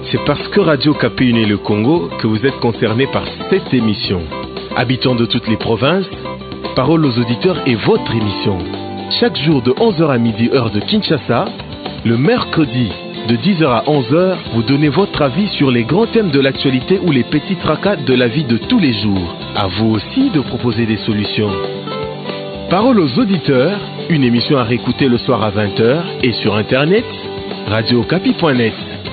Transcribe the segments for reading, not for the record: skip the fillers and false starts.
C'est parce que Radio Okapi unit le Congo que vous êtes concernés par cette émission. Habitants de toutes les provinces, Parole aux auditeurs est votre émission. Chaque jour de 11h à midi, heure de Kinshasa, le mercredi de 10h à 11h, vous donnez votre avis sur les grands thèmes de l'actualité ou les petits tracas de la vie de tous les jours. À vous aussi de proposer des solutions. Parole aux auditeurs, une émission à réécouter le soir à 20h et sur internet, radiookapi.net.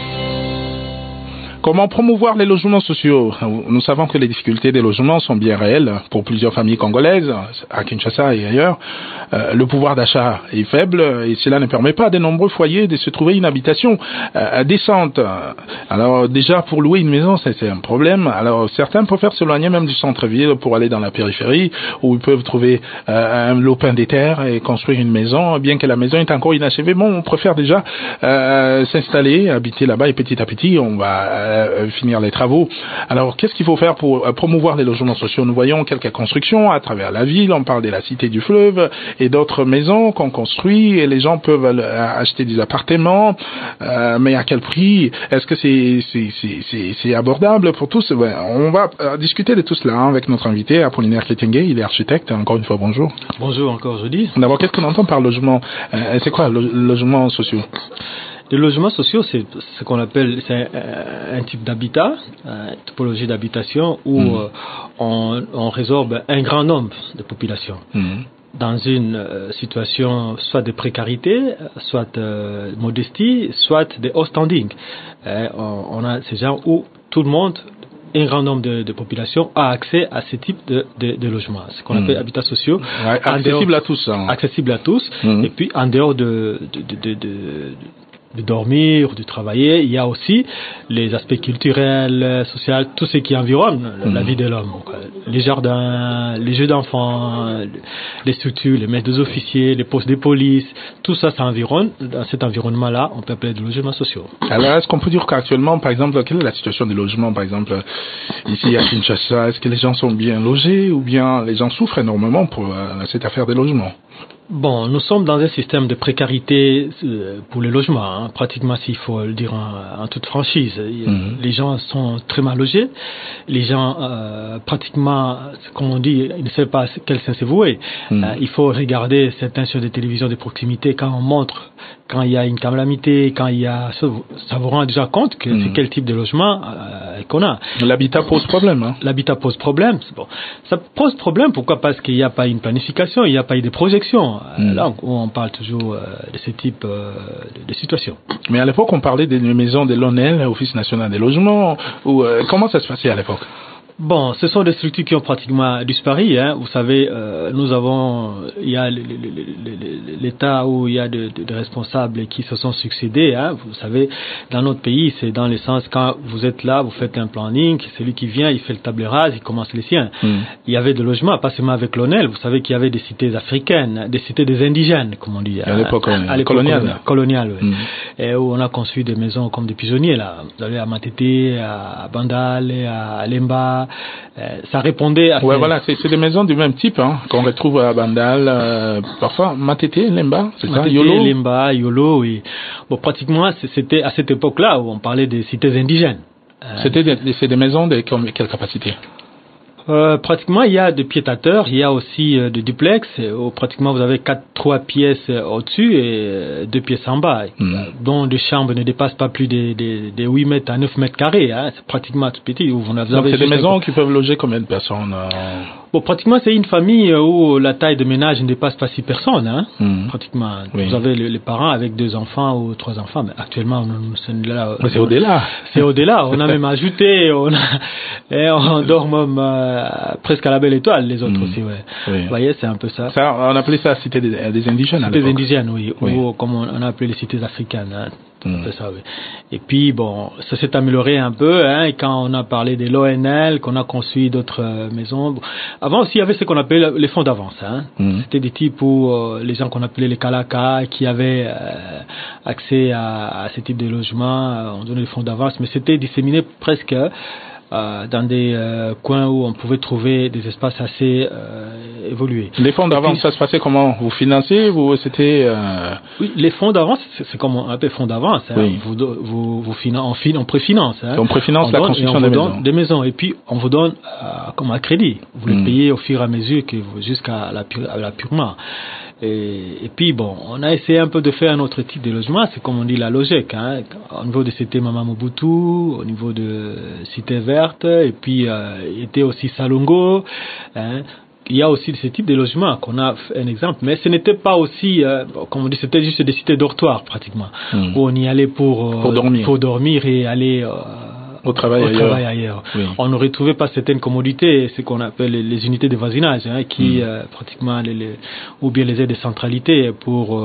Comment promouvoir les logements sociaux? Nous savons que les difficultés des logements sont bien réelles pour plusieurs familles congolaises, à Kinshasa et ailleurs. Le pouvoir d'achat est faible et cela ne permet pas à de nombreux foyers de se trouver une habitation décente. Alors déjà, pour louer une maison, c'est un problème. Alors certains préfèrent s'éloigner même du centre-ville pour aller dans la périphérie où ils peuvent trouver un lopin des terres et construire une maison, bien que la maison est encore inachevée. Bon, on préfère déjà s'installer, habiter là-bas et petit à petit, on va finir les travaux. Alors, qu'est-ce qu'il faut faire pour promouvoir les logements sociaux? Nous voyons quelques constructions à travers la ville. On parle de la Cité du Fleuve et d'autres maisons qu'on construit et les gens peuvent acheter des appartements. Mais à quel prix? Est-ce que c'est abordable pour tous? On va discuter de tout cela avec notre invité, Apollinaire Ketenge. Il est architecte. Encore une fois, bonjour. Bonjour encore, je dis. D'abord, qu'est-ce qu'on entend par logement? C'est quoi, logements sociaux? Les logements sociaux, c'est ce qu'on appelle un type d'habitat, une typologie d'habitation où on résorbe un grand nombre de populations dans une situation soit de précarité, soit de modestie, soit de haut standing. On a ces gens où tout le monde, un grand nombre de populations a accès à ce type de logements, ce qu'on appelle habitats sociaux. Ouais, accessible à tous. Hein. Accessible à tous. Et puis, en dehors de dormir, de travailler, il y a aussi les aspects culturels, sociaux, tout ce qui environne la vie de l'homme. Donc, les jardins, les jeux d'enfants, les structures, les maîtres des officiers, les postes de police, tout ça, ça environne. Dans cet environnement-là, on peut appeler des logements sociaux. Alors, est-ce qu'on peut dire qu'actuellement, par exemple, quelle est la situation des logements, par exemple, ici à Kinshasa? Est-ce que les gens sont bien logés ou bien les gens souffrent énormément pour cette affaire des logements? Bon, nous sommes dans un système de précarité pour les logements, hein, pratiquement, s'il faut le dire en toute franchise. Les gens sont très mal logés. Les gens, pratiquement, comme on dit, ils ne savent pas quel sens c'est voué. Il faut regarder certaines chaînes de télévision de proximité quand on montre, quand il y a une calamité, quand il y a, ça vous rend déjà compte que c'est quel type de logement qu'on a. L'habitat pose problème, hein. L'habitat pose problème. Bon. Ça pose problème, pourquoi? Parce qu'il n'y a pas une planification, il n'y a pas eu de projection. Là, on parle toujours de ce type de situation. Mais à l'époque, on parlait des maisons de l'ONEL, Office national des logements. Comment ça se passait à l'époque? Bon, ce sont des structures qui ont pratiquement disparu. Hein. Vous savez, il y a l'État où il y a des responsables qui se sont succédés. Hein. Vous savez, dans notre pays, c'est dans le sens quand vous êtes là, vous faites un planning, celui qui vient, il fait le table rase, il commence les siens. Il y avait des logements, pas seulement avec l'ONEL. Vous savez qu'il y avait des cités africaines, des cités des indigènes, comme on dit. À l'époque coloniale. Oui. Et où on a construit des maisons comme des pigeonniers là. Vous allez à Matete, à Bandal, à Lemba. Ça répondait à... Ouais, voilà, c'est des maisons du même type, hein, qu'on retrouve à Bandal, parfois Matete, Lemba, c'est ça, Yolo. Lemba, Yolo, oui. Bon, pratiquement, c'était à cette époque-là où on parlait des cités indigènes. C'est des maisons de quelle capacité? Pratiquement, il y a des piétateurs, il y a aussi des duplex, où pratiquement vous avez 3 pièces au-dessus et 2 pièces en bas, dont les chambres ne dépassent pas plus de 8 mètres à 9 mètres carrés, hein, c'est pratiquement tout petit. Donc c'est des maisons qui peuvent loger combien de personnes? Bon, pratiquement, c'est une famille où la taille de ménage ne dépasse pas 6 personnes, hein, pratiquement. Oui. Vous avez les parents avec 2 enfants ou 3 enfants, mais actuellement, c'est au-delà. C'est au-delà, on a même ajouté, on dort même presque à la belle étoile, les autres aussi, ouais. Oui. Vous voyez, c'est un peu ça. On appelait ça cité des indigènes à l'époque. Cité des indigènes, oui. Ou comme on a appelé les cités africaines, hein. C'est ça, oui. Et puis, bon, ça s'est amélioré un peu, hein, et quand on a parlé de l'ONL, qu'on a construit d'autres maisons. Bon. Avant aussi, il y avait ce qu'on appelait les fonds d'avance, hein. C'était des types où les gens qu'on appelait les Kalaka, qui avaient accès à ce type de logement, on donnait les fonds d'avance, mais c'était disséminé presque dans des coins où on pouvait trouver des espaces assez évolués. Les fonds d'avance, ça se passait comment? Vous financiez, c'était Oui, les fonds d'avance, c'est comme on appelle fonds d'avance. Hein. Oui. On préfinance. Hein. On préfinance la construction des maisons. Et puis on vous donne comme un crédit. Vous le payez au fur et à mesure que jusqu'à l'appurement. Et puis bon, on a essayé un peu de faire un autre type de logement, c'est comme on dit la logique, hein, au niveau de Cité Mama Mobutu, au niveau de Cité Verte, et puis il était aussi Salongo, hein. Il y a aussi ce type de logement qu'on a fait un exemple, mais ce n'était pas aussi, comme on dit, c'était juste des cités dortoirs pratiquement, où on y allait pour dormir et aller au travail ailleurs. Oui. On ne retrouvait pas certaines commodités, ce qu'on appelle les unités de voisinage, hein, qui pratiquement ou bien les aides de centralité pour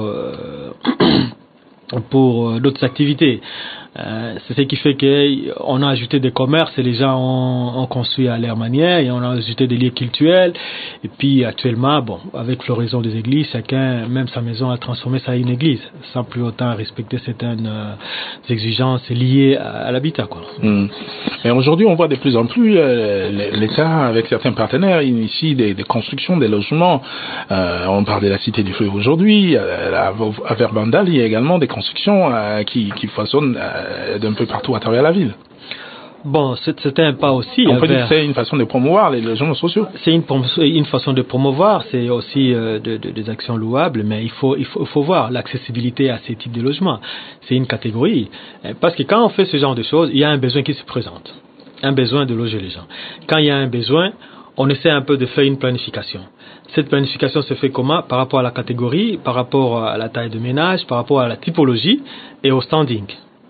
d'autres activités. C'est ce qui fait qu'on a ajouté des commerces et les gens ont construit à leur manière et on a ajouté des lieux culturels. Et puis actuellement, bon, avec floraison des églises, chacun, même sa maison, a transformé ça en une église, sans plus autant respecter certaines exigences liées à l'habitat, quoi. Et aujourd'hui, on voit de plus en plus l'État, avec certains partenaires, initie des constructions, des logements. On parle de la Cité du Fleuve aujourd'hui. À Verbandal, il y a également des constructions qui foisonnent d'un peu partout à travers la ville. Bon, c'est un pas aussi. On peut dire que c'est une façon de promouvoir les logements sociaux. C'est une façon de promouvoir, c'est aussi des actions louables, mais il faut voir l'accessibilité à ces types de logements. C'est une catégorie. Parce que quand on fait ce genre de choses, il y a un besoin qui se présente. Un besoin de loger les gens. Quand il y a un besoin, on essaie un peu de faire une planification. Cette planification se fait comment? Par rapport à la catégorie, par rapport à la taille de ménage, par rapport à la typologie et au standing.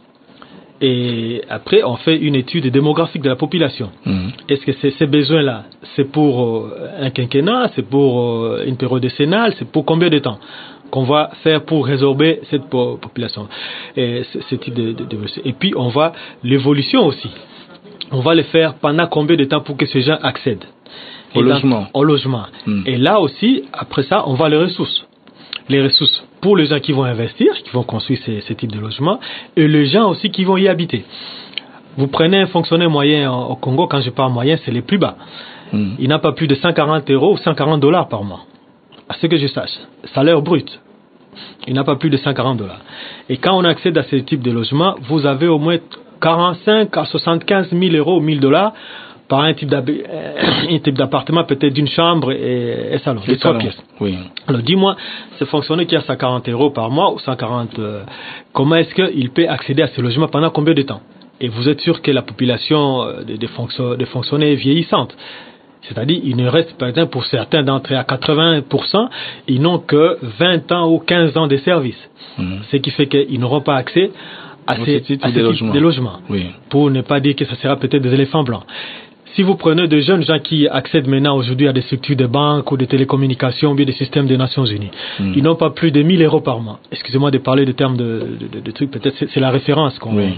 Et après, on fait une étude démographique de la population. Est-ce que ces besoins-là, c'est pour un quinquennat, c'est pour une période décennale, c'est pour combien de temps qu'on va faire pour résorber cette population? Et ce type et puis, on va l'évolution aussi. On va le faire pendant combien de temps pour que ces gens accèdent au logement. Et là aussi, après ça, on va les ressources. Les ressources pour les gens qui vont investir, qui vont construire ces types de logements, et les gens aussi qui vont y habiter. Vous prenez un fonctionnaire moyen au Congo, quand je parle moyen, c'est les plus bas. Il n'a pas plus de 140 € ou 140 $ par mois. À ce que je sache, salaire brut. Il n'a pas plus de 140 $. Et quand on accède à ce type de logement, vous avez au moins 45 à 75 000 € ou 1000 $ par un type d'appartement, peut-être d'une chambre et salon, de 3 pièces. Oui. Alors dis-moi, ce fonctionnaire qui a 140 € par mois ou 140, comment est-ce qu'il peut accéder à ce logement pendant combien de temps? Et vous êtes sûr que la population des fonctionnaires est vieillissante. C'est-à-dire, il ne reste, par exemple, pour certains d'entre eux à 80%, ils n'ont que 20 ans ou 15 ans de service. Ce qui fait qu'ils n'auront pas accès à ces types de logements. Oui. Pour ne pas dire que ça sera peut-être des éléphants blancs. Si vous prenez de jeunes gens qui accèdent maintenant aujourd'hui à des structures de banques ou de télécommunications ou bien des systèmes des Nations Unies, ils n'ont pas plus de 1000 € par mois. Excusez-moi de parler de termes de trucs, peut-être c'est la référence qu'on... Oui.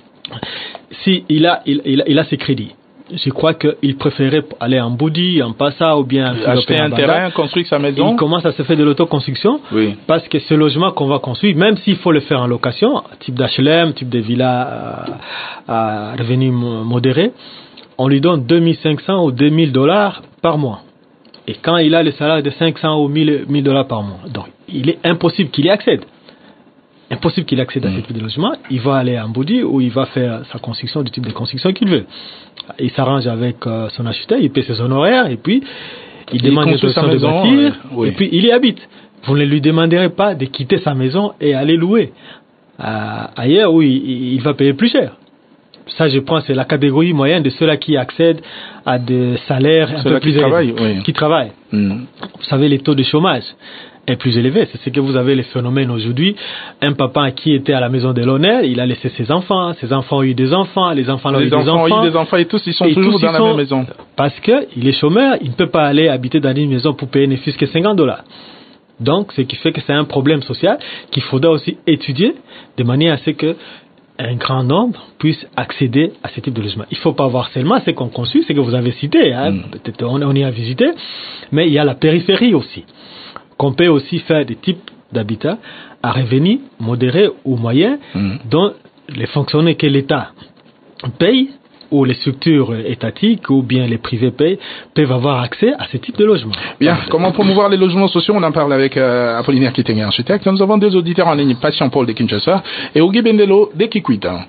Si il a ses crédits, je crois qu'il préférait aller en Boudi, en Passa ou bien acheter un terrain, construire sa maison. Il commence à se faire de l'autoconstruction, parce que ce logement qu'on va construire, même s'il faut le faire en location, type d'HLM, type de villa à revenus modérés, on lui donne 2500 ou 2000 $ par mois. Et quand il a le salaire de 500 ou 1000 $ par mois, donc il est impossible qu'il y accède. Impossible qu'il accède à ce type de logement. Il va aller en Boudi où il va faire sa construction du type de construction qu'il veut. Il s'arrange avec son acheteur, il paie ses honoraires et puis il demande une autorisation de bâtir et puis il y habite. Vous ne lui demanderez pas de quitter sa maison et aller louer ailleurs où il va payer plus cher. Ça, je pense, c'est la catégorie moyenne de ceux-là qui accèdent à des salaires un peu plus élevés, qui travaillent. Vous savez, les taux de chômage est plus élevé. C'est ce que vous avez les phénomènes aujourd'hui. Un papa qui était à la maison de l'honneur, il a laissé ses enfants ont eu des enfants, les enfants ont eu des enfants et tous, ils sont toujours dans la même maison. Parce qu'il est chômeur, il ne peut pas aller habiter dans une maison pour payer ne fût-ce que 50 $. Donc, ce qui fait que c'est un problème social qu'il faudra aussi étudier de manière à ce que un grand nombre puisse accéder à ce type de logement. Il ne faut pas voir seulement ce qu'on construit, ce que vous avez cité, hein. Peut-être on y a visité, mais il y a la périphérie aussi, qu'on peut aussi faire des types d'habitat à revenus modérés ou moyens, dont les fonctionnaires que l'État paye où les structures étatiques ou bien les privés peuvent avoir accès à ce type de logement. Bien, comment promouvoir les logements sociaux? On en parle avec Apollinaire Kitenge, architecte. Nous avons deux auditeurs en ligne, Patient Paul de Kinshasa et Ogi Bendelo de Kikwit.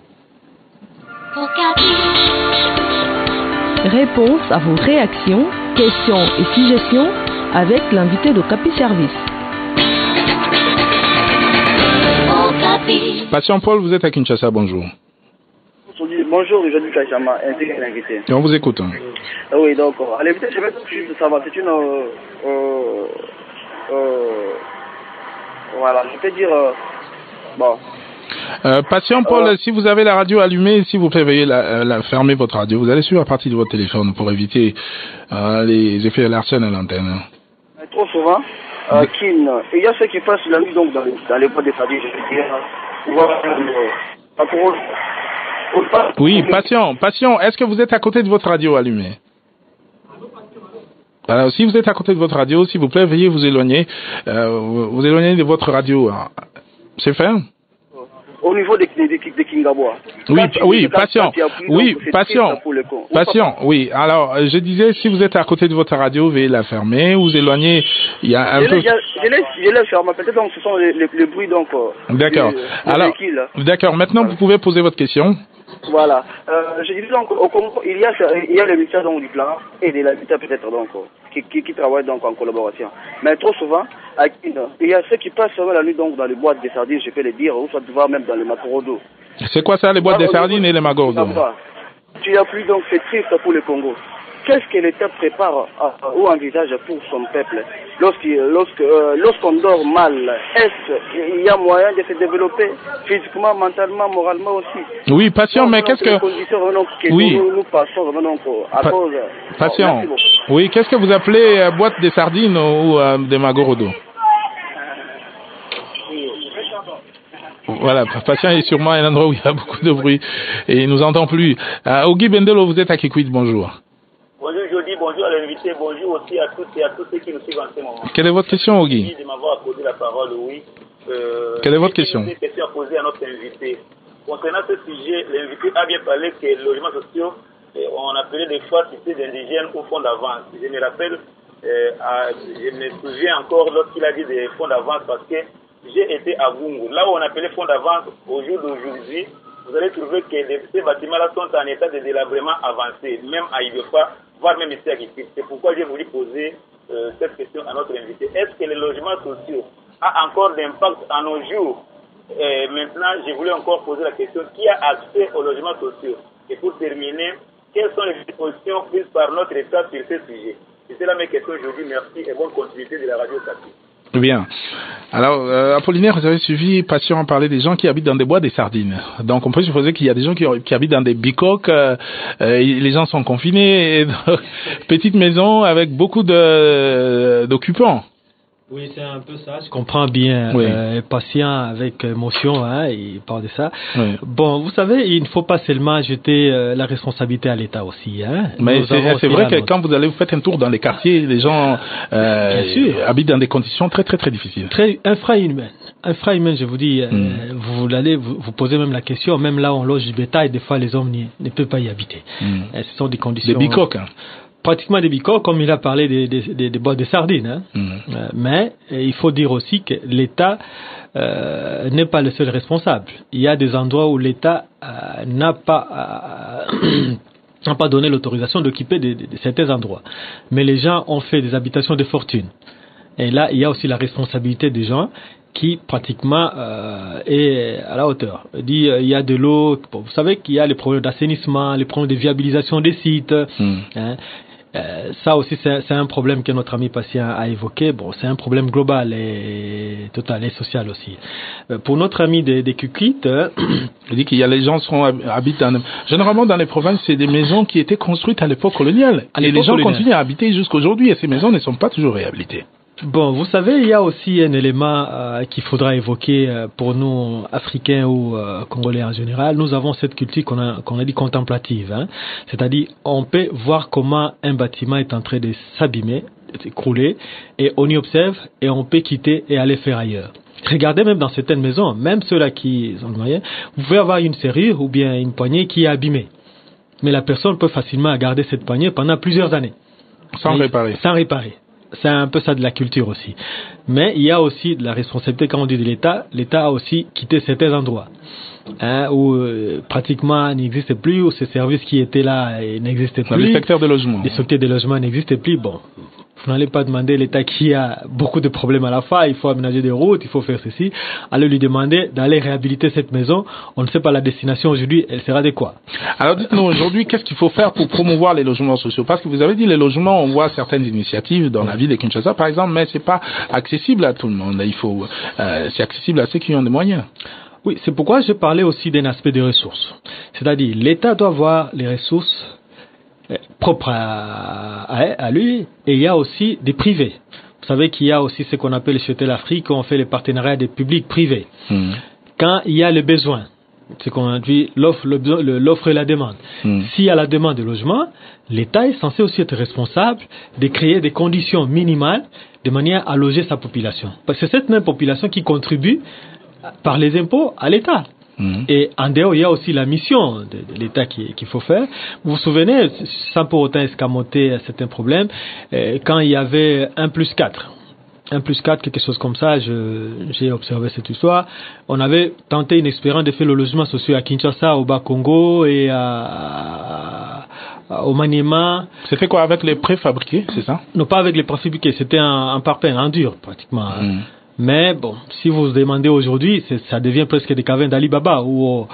Réponse à vos réactions, questions et suggestions avec l'invité de Capi Service. Patient Paul, vous êtes à Kinshasa, bonjour. Bonjour, je suis Kachama, ainsi qu'un invité. Et on vous écoute. Oui, donc, à l'invité, je vais juste savoir, c'est une... voilà, je peux dire... bon... Patient Paul, si vous avez la radio allumée, s'il vous plaît, veuillez fermer votre radio. Vous allez suivre à partir de votre téléphone pour éviter les effets Larsen à l'antenne. Trop souvent, il y a ceux qui passent la nuit donc dans les boîtes de famille, je veux dire. Oui, patient, est-ce que vous êtes à côté de votre radio allumée? Alors, si vous êtes à côté de votre radio, s'il vous plaît, veuillez vous éloigner de votre radio. C'est fait? Au niveau des Kingabois. Oui, patient. Oui. Alors, je disais, si vous êtes à côté de votre radio, veuillez la fermer, vous éloigner. Il y a un peu. Je l'ai fermé. Peut-être donc ce sont les bruits donc. D'accord. Alors, d'accord. Maintenant, vous pouvez poser votre question. Voilà. Je disais donc au Congo, il y a les militaires donc du plan et des militaires peut-être donc qui travaillent donc en collaboration. Mais trop souvent, il y a ceux qui passent la nuit donc dans les boîtes de sardines, je peux le dire, ou soit voir même dans les macorodos. C'est quoi ça, les boîtes de sardines et les magorodos? Tu n'as plus donc c'est triste pour le Congo. Qu'est-ce que l'État prépare ou envisage pour son peuple lorsqu'on dort mal? Est-ce qu'il y a moyen de se développer physiquement, mentalement, moralement aussi? Oui, patient, mais qu'est-ce que... Nous passons donc à cause... Patient, oui, qu'est-ce que vous appelez boîte de sardines ou des magorodos? Voilà, patient est sûrement un endroit où il y a beaucoup de bruit et il nous entend plus. Ogi Bendelo, vous êtes à Kikwit, bonjour. Bonjour Jody, bonjour à l'invité, bonjour aussi à toutes et à tous ceux qui nous suivent en ce moment. Quelle est votre question, Ogi? Merci de m'avoir accordé la parole, oui. Quelle est votre question? Une question à poser à notre invité. Concernant ce sujet, l'invité a bien parlé que les logements sociaux, on appelait des fois cités d'indigènes au fonds d'avance. Je me rappelle, je me souviens encore lorsqu'il a dit des fonds d'avance parce que j'ai été à Bungu. Là où on appelait fonds d'avance, au jour d'aujourd'hui, vous allez trouver que ces bâtiments-là sont en état de délabrement avancé, même à Ibefa, voire même ici à Kikwit. C'est pourquoi j'ai voulu poser cette question à notre invité. Est-ce que les logements sociaux ont encore d'impact à nos jours? Maintenant, j'ai voulu encore poser la question, qui a accès aux logements sociaux? Et pour terminer, quelles sont les dispositions prises par notre État sur ce sujet? C'est là mes questions aujourd'hui. Merci et bonne continuité de la radio Capi. Bien. Alors, Apollinaire, vous avez suivi Patient en parler des gens qui habitent dans des bois des sardines. Donc, on peut supposer qu'il y a des gens qui habitent dans des bicoques. Les gens sont confinés, petites maisons avec beaucoup d'occupants. Oui, c'est un peu ça. Je comprends bien. Oui. Patient avec émotion, hein, il parle de ça. Oui. Bon, vous savez, il ne faut pas seulement jeter la responsabilité à l'État aussi. Hein. Mais c'est vrai que quand vous faites un tour dans les quartiers, les gens habitent dans des conditions très très très difficiles. Très infra-humaine, je vous dis. Vous posez même la question, même là où on loge du bétail, des fois les hommes ne peuvent pas y habiter. Ce sont des conditions... Des bicoques, hein. Pratiquement des bicoques, comme il a parlé des boîtes de sardines. Hein. Mais il faut dire aussi que l'État n'est pas le seul responsable. Il y a des endroits où l'État n'a pas donné l'autorisation d'occuper de certains endroits. Mais les gens ont fait des habitations de fortune. Et là, il y a aussi la responsabilité des gens qui pratiquement est à la hauteur. Il y a de l'eau. Bon, vous savez qu'il y a les problèmes d'assainissement, les problèmes de viabilisation des sites. Hein. Ça aussi, c'est un problème que notre ami Patient a évoqué. Bon, c'est un problème global et total et social aussi. Pour notre ami des Kikwit, il dit qu'il y a les gens habitent généralement dans les provinces, c'est des maisons qui étaient construites à l'époque coloniale. Et les gens continuent à habiter jusqu'aujourd'hui et ces maisons ne sont pas toujours réhabilitées. Bon, vous savez, il y a aussi un élément qu'il faudra évoquer pour nous, Africains ou Congolais en général. Nous avons cette culture qu'on a dit contemplative. Hein. C'est-à-dire, on peut voir comment un bâtiment est en train de s'abîmer, de s'écrouler, et on y observe, et on peut quitter et aller faire ailleurs. Regardez même dans certaines maisons, même ceux-là qui ont le moyen, vous pouvez avoir une serrure ou bien une poignée qui est abîmée. Mais la personne peut facilement garder cette poignée pendant plusieurs années. Sans réparer. C'est un peu ça de la culture aussi. Mais il y a aussi de la responsabilité quand on dit de l'État. L'État a aussi quitté certains endroits où pratiquement n'existait plus, où ces services qui étaient là n'existaient plus. Les secteurs de logement. Les secteurs de logement n'existaient plus. Bon, vous n'allez pas demander à l'État qui a beaucoup de problèmes à la fois, il faut aménager des routes, il faut faire ceci, allez lui demander d'aller réhabiliter cette maison. On ne sait pas la destination aujourd'hui, elle sera de quoi. Alors dites-nous aujourd'hui, qu'est-ce qu'il faut faire pour promouvoir les logements sociaux? Parce que vous avez dit les logements, on voit certaines initiatives dans la ville de Kinshasa par exemple, mais c'est pas accessible à tout le monde. C'est accessible à ceux qui ont des moyens. Oui, c'est pourquoi je parlais aussi d'un aspect des ressources. C'est-à-dire, l'État doit avoir les ressources propres à lui, et il y a aussi des privés. Vous savez qu'il y a aussi ce qu'on appelle chez l'Afrique, on fait les partenariats des publics privés. Quand il y a le besoin, c'est qu'on dit l'offre et la demande. S'il y a la demande de logement, l'État est censé aussi être responsable de créer des conditions minimales de manière à loger sa population. Parce que c'est cette même population qui contribue par les impôts à l'État. Et en dehors, il y a aussi la mission de l'État qu'il faut faire. Vous vous souvenez, sans pour autant escamoter certains problèmes, quand il y avait 1+4, quelque chose comme ça, j'ai observé cette histoire, on avait tenté une expérience de faire le logement social à Kinshasa, au Bas-Congo et au Maniema. C'était quoi, avec les préfabriqués, c'est ça? Non, pas avec les préfabriqués, c'était un parpaing, en dur pratiquement. Mais bon, si vous demandez aujourd'hui, ça devient presque des cavernes d'Alibaba où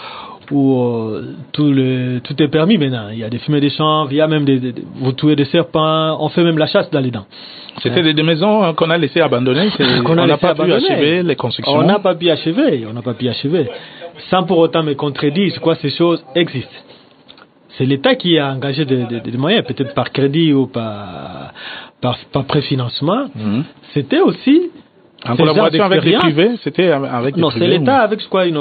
tout est permis maintenant. Il y a des fumées de chanvre, il y a même vous tuez des serpents, on fait même la chasse dans les dents. C'était des maisons qu'on a laissées abandonnées, on n'a pas pu achever les constructions. On n'a pas pu achever. Sans pour autant me contredire, je crois que ces choses existent. C'est l'État qui a engagé des moyens, peut-être par crédit ou par préfinancement. C'était aussi en collaboration avec les privés, c'était avec les privés. Non, c'est l'État avec une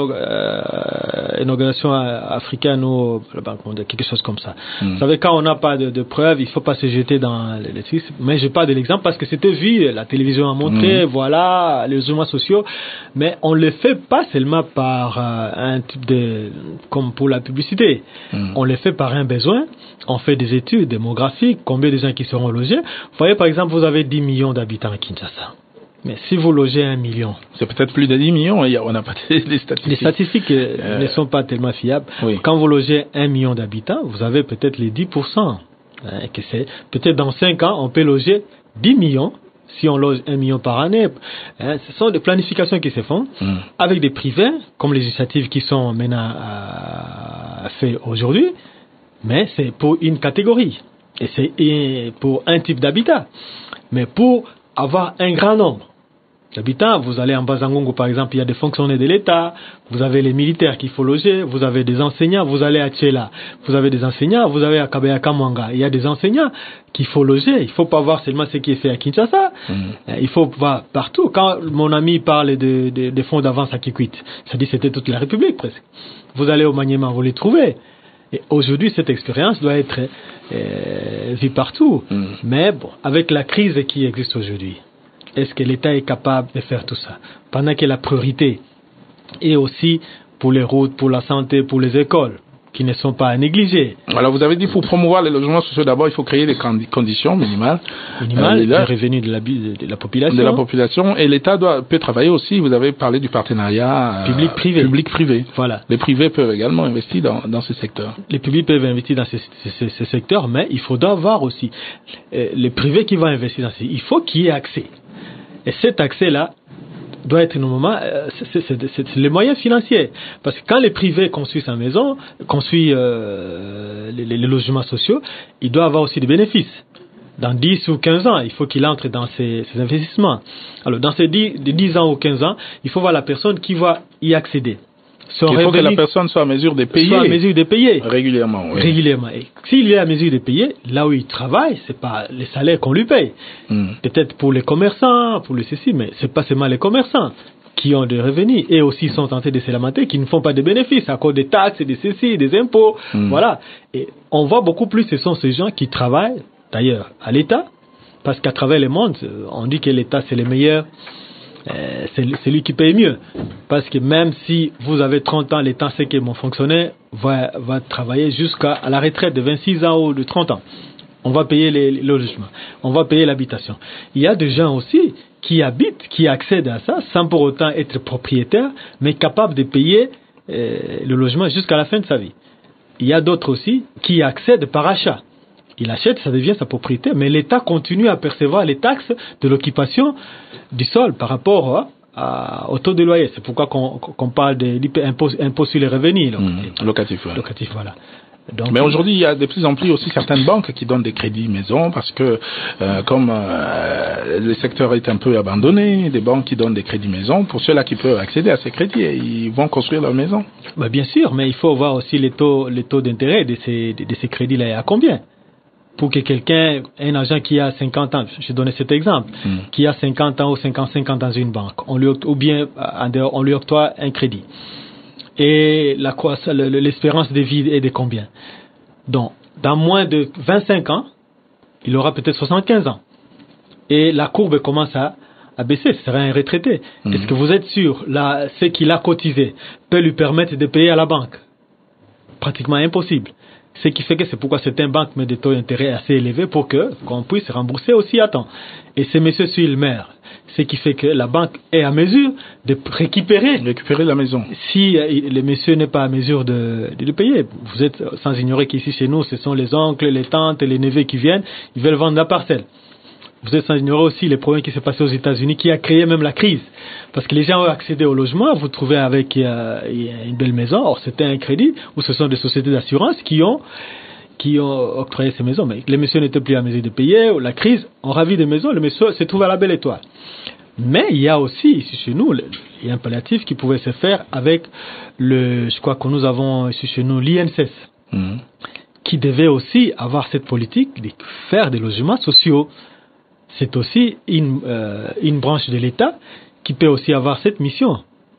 organisation africaine ou quelque chose comme ça. Vous savez, quand on n'a pas de preuves, il ne faut pas se jeter dans les trucs. Mais je parle de l'exemple parce que c'était vu, la télévision a montré, voilà, les logements sociaux. Mais on ne le fait pas seulement par un type comme pour la publicité. On le fait par un besoin. On fait des études démographiques, combien de gens qui seront logés. Vous voyez, par exemple, vous avez 10 millions d'habitants à Kinshasa. Mais si vous logez 1 million... C'est peut-être plus de 10 millions, on n'a pas les statistiques. Les statistiques ne sont pas tellement fiables. Oui. Quand vous logez 1 million d'habitants, vous avez peut-être les 10%. Que c'est, peut-être dans 5 ans, on peut loger 10 millions, si on loge 1 million par année. Ce sont des planifications qui se font avec des privés, comme les initiatives qui sont maintenant faites aujourd'hui. Mais c'est pour une catégorie. Et c'est pour un type d'habitat. Mais pour avoir un grand nombre d'habitants, vous allez en Bazangongo par exemple, il y a des fonctionnaires de l'État, vous avez les militaires qu'il faut loger, vous avez des enseignants, vous allez à Tchela, vous avez des enseignants, vous avez à Kabeyaka Mwanga, il y a des enseignants qu'il faut loger, il ne faut pas voir seulement ce qui est fait à Kinshasa, il faut voir partout. Quand mon ami parle des fonds d'avance à Kikwit, ça dit c'était toute la République presque. Vous allez au Maniema, vous les trouvez. Et aujourd'hui, cette expérience doit être vue partout. Mais bon, avec la crise qui existe aujourd'hui, est-ce que l'État est capable de faire tout ça? Pendant que la priorité est aussi pour les routes, pour la santé, pour les écoles, qui ne sont pas à négliger. Alors vous avez dit pour promouvoir les logements sociaux, d'abord il faut créer des conditions minimales. Les revenus de la population. De la population. Et l'État peut travailler aussi, vous avez parlé du partenariat public-privé. Voilà. Les privés peuvent également investir dans ce secteur. Les publics peuvent investir dans ces secteurs, mais il faudra avoir aussi les privés qui vont investir dans ces. Il faut qu'il y ait accès. Et cet accès-là doit être normalement, c'est les moyens financiers. Parce que quand les privés construisent sa maison, construisent les logements sociaux, il doit avoir aussi des bénéfices. Dans 10 ou 15 ans, il faut qu'il entre dans ces investissements. Alors, dans ces 10 ans ou 15 ans, il faut voir la personne qui va y accéder. Il faut que la personne soit à mesure de payer. Régulièrement. Oui. Régulièrement. Et s'il est à mesure de payer, là où il travaille, c'est pas les salaires qu'on lui paye. Peut-être pour les commerçants, pour les ceci, mais c'est pas seulement les commerçants qui ont des revenus et aussi sont tentés de se lamenter, qui ne font pas de bénéfices à cause des taxes, des ceci, des impôts. Voilà. Et on voit beaucoup plus, ce sont ces gens qui travaillent, d'ailleurs, à l'État, parce qu'à travers le monde, on dit que l'État, c'est le meilleur c'est lui qui paye mieux. Parce que même si vous avez 30 ans, l'État sait que mon fonctionnaire va travailler jusqu'à la retraite de 26 ans ou de 30 ans. On va payer le logement, on va payer l'habitation. Il y a des gens aussi qui habitent, qui accèdent à ça sans pour autant être propriétaires, mais capables de payer le logement jusqu'à la fin de sa vie. Il y a d'autres aussi qui accèdent par achat. Il achète, ça devient sa propriété, mais l'État continue à percevoir les taxes de l'occupation du sol par rapport au taux de loyer. C'est pourquoi qu'on parle de l'impôt sur les revenus. Locatif. Ouais. Locatif, voilà. Donc, mais aujourd'hui, il y a de plus en plus aussi certaines banques qui donnent des crédits maison parce que comme le secteur est un peu abandonné, des banques qui donnent des crédits maison pour ceux-là qui peuvent accéder à ces crédits et ils vont construire leur maison. Bah bien sûr, mais il faut voir aussi les taux d'intérêt de ces crédits-là. À combien? Pour que quelqu'un, un agent qui a 50 ans, je donnais cet exemple, qui a 50 ans ou 55 ans dans une banque, on lui octroie un crédit. Et l'espérance de vie est de combien? Donc, dans moins de 25 ans, il aura peut-être 75 ans. Et la courbe commence à baisser, ce sera un retraité. Est-ce que vous êtes sûr, ce qu'il a cotisé peut lui permettre de payer à la banque? Pratiquement impossible. Ce qui fait que c'est pourquoi certaines banques mettent des taux d'intérêt assez élevés pour qu'on puisse rembourser aussi à temps. Et ces messieurs suivent le maire. Ce qui fait que la banque est à mesure de récupérer la maison. Si le monsieur n'est pas à mesure de payer. Vous êtes sans ignorer qu'ici chez nous, ce sont les oncles, les tantes, les neveux qui viennent, ils veulent vendre la parcelle. Vous êtes sans ignorer aussi les problèmes qui s'est passé aux États-Unis, qui a créé même la crise. Parce que les gens ont accédé au logement, vous trouvez avec une belle maison, or c'était un crédit, ou ce sont des sociétés d'assurance qui ont octroyé ces maisons. Mais les messieurs n'étaient plus à mesure de payer, la crise, on ravit des maisons, le monsieur se trouve à la Belle Étoile. Mais il y a aussi, ici chez nous, il y a un palliatif qui pouvait se faire avec je crois que nous avons ici chez nous l'INSS, qui devait aussi avoir cette politique de faire des logements sociaux. C'est aussi une branche de l'État qui peut aussi avoir cette mission.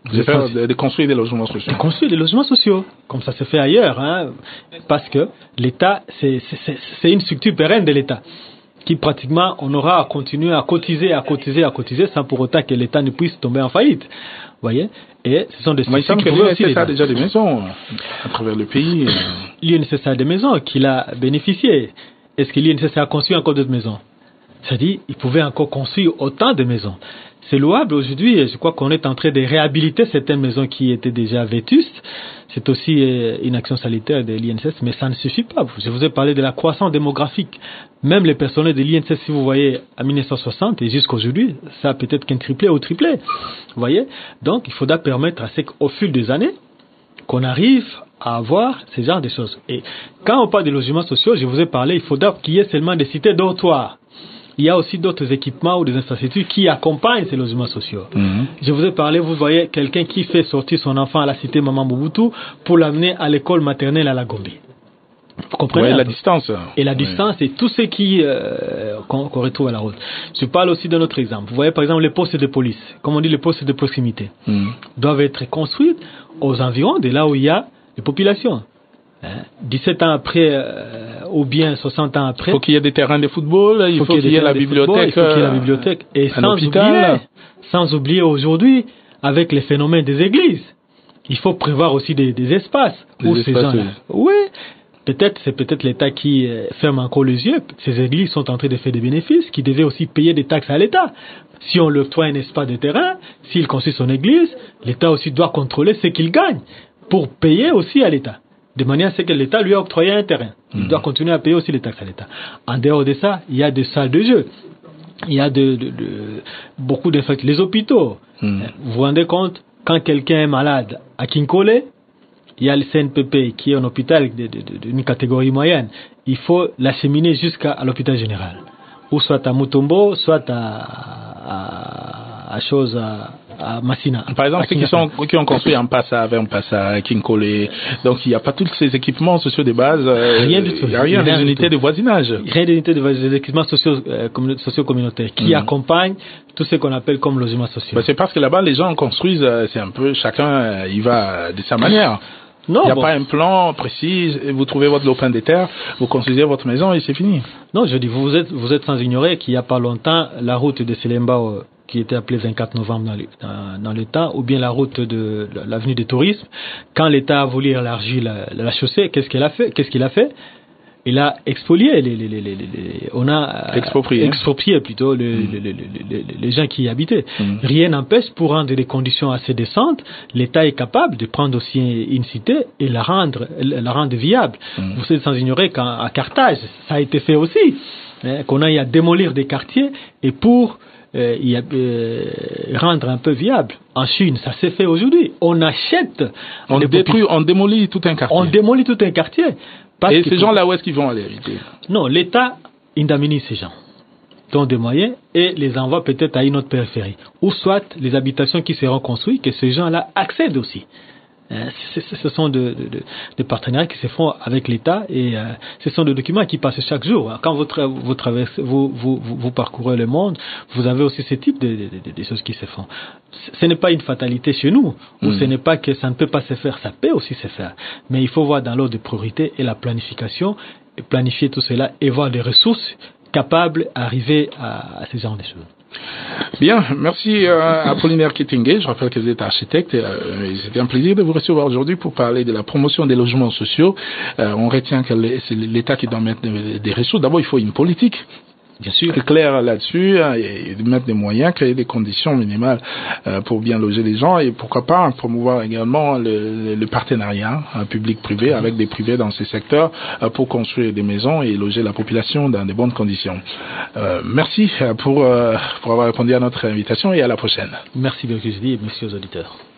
De construire des logements sociaux. De construire des logements sociaux, comme ça se fait ailleurs, parce que l'État, c'est une structure pérenne de l'État, qui pratiquement, on aura à continuer à cotiser, sans pour autant que l'État ne puisse tomber en faillite. Vous voyez? Et ce sont des structures qui pouvaient aussi... L'INSS a déjà des maisons à travers le pays. L'INSS a des maisons qu'il a bénéficié. Est-ce que l'INSS a construit encore d'autres maisons? C'est-à-dire, il pouvait encore construire autant de maisons. C'est louable aujourd'hui, et je crois qu'on est en train de réhabiliter certaines maisons qui étaient déjà vétustes. C'est aussi une action sanitaire de l'INSS, mais ça ne suffit pas. Je vous ai parlé de la croissance démographique. Même les personnels de l'INSS, si vous voyez, à 1960 et jusqu'à aujourd'hui, ça a peut-être qu'un triplé ou triplé. Vous voyez? Donc, il faudra permettre à ce qu'au fil des années, qu'on arrive à avoir ce genre de choses. Et quand on parle de logements sociaux, je vous ai parlé, il faudra qu'il y ait seulement des cités dortoirs. Il y a aussi d'autres équipements ou des infrastructures qui accompagnent ces logements sociaux. Je vous ai parlé, vous voyez, quelqu'un qui fait sortir son enfant à la cité Maman Mobutu pour l'amener à l'école maternelle à la Gombe. Vous comprenez? Oui, la distance. Et la distance et tout ce qu'on retrouve à la route. Je parle aussi d'un autre exemple. Vous voyez, par exemple, les postes de police, comme on dit, les postes de proximité, doivent être construits aux environs de là où il y a les populations. 17 ans après, ou bien 60 ans après. Il faut qu'il y ait des terrains de football, il faut qu'il y ait la bibliothèque. Il faut qu'il y ait la bibliothèque. Et sans oublier aujourd'hui, avec les phénomènes des églises, il faut prévoir aussi des espaces où ces gens-là. Oui. C'est peut-être l'État qui ferme encore les yeux. Ces églises sont en train de faire des bénéfices, qui devaient aussi payer des taxes à l'État. Si on leur octroie un espace de terrain, s'il construit son église, l'État aussi doit contrôler ce qu'il gagne pour payer aussi à l'État. De manière à ce que l'État lui a octroyé un terrain. Il doit continuer à payer aussi les taxes à l'État. En dehors de ça, il y a des salles de jeu. Il y a beaucoup d'infrastructures. Les hôpitaux. Vous vous rendez compte, quand quelqu'un est malade à Kinkole, il y a le CNPP qui est un hôpital d'une catégorie moyenne. Il faut l'acheminer jusqu'à l'hôpital général. Ou soit à Mutombo, soit à Massina. Par exemple, ceux qui ont construit un pass à Kinkole, donc il n'y a pas tous ces équipements sociaux de base. Rien du tout. Il n'y a rien des unités de voisinage. Rien des unités des équipements sociaux communautaires qui accompagnent tout ce qu'on appelle comme logement social. C'est parce que là-bas, les gens construisent, c'est un peu, chacun y va de sa manière. Non, il n'y a pas un plan précis, vous trouvez votre lopin de terre, vous construisez votre maison et c'est fini. Non, je dis, vous êtes sans ignorer qu'il n'y a pas longtemps, la route de Selembao qui était appelée 24 novembre dans le temps, ou bien la route de l'avenue du tourisme. Quand l'État a voulu élargir la chaussée, qu'est-ce qu'il a fait? Il a expolié exproprié plutôt les gens qui y habitaient. Rien n'empêche, pour rendre les conditions assez décentes, l'État est capable de prendre aussi une cité et la rendre viable. Vous êtes sans ignorer qu'à Carthage, ça a été fait aussi, qu'on aille à démolir des quartiers et pour rendre un peu viable. En Chine, ça s'est fait aujourd'hui. On achète, on démolit tout un quartier. Et ces gens-là, où est-ce qu'ils vont aller habiter? Non, l'État indemnise ces gens, dont des moyens, et les envoie peut-être à une autre périphérie. Ou soit les habitations qui seront construites, que ces gens-là accèdent aussi. Ce sont des partenariats qui se font avec l'État et ce sont des documents qui passent chaque jour. Quand vous parcourez le monde, vous avez aussi ce type de choses qui se font. Ce n'est pas une fatalité chez nous, ou ce n'est pas que ça ne peut pas se faire, ça peut aussi se faire. Mais il faut voir dans l'ordre de priorité et la planification, et planifier tout cela et voir des ressources capables d'arriver à ce genre de choses. Bien, merci Apollinaire Kitenge. Je rappelle que vous êtes architecte. C'était un plaisir de vous recevoir aujourd'hui pour parler de la promotion des logements sociaux. On retient que c'est l'État qui doit mettre des ressources. D'abord, il faut une politique. Bien sûr. Clair là-dessus, et de mettre des moyens, créer des conditions minimales pour bien loger les gens, et pourquoi pas promouvoir également le partenariat public-privé avec des privés dans ces secteurs pour construire des maisons et loger la population dans de bonnes conditions. Merci pour avoir répondu à notre invitation et à la prochaine. Merci Berkuzdi et merci aux auditeurs.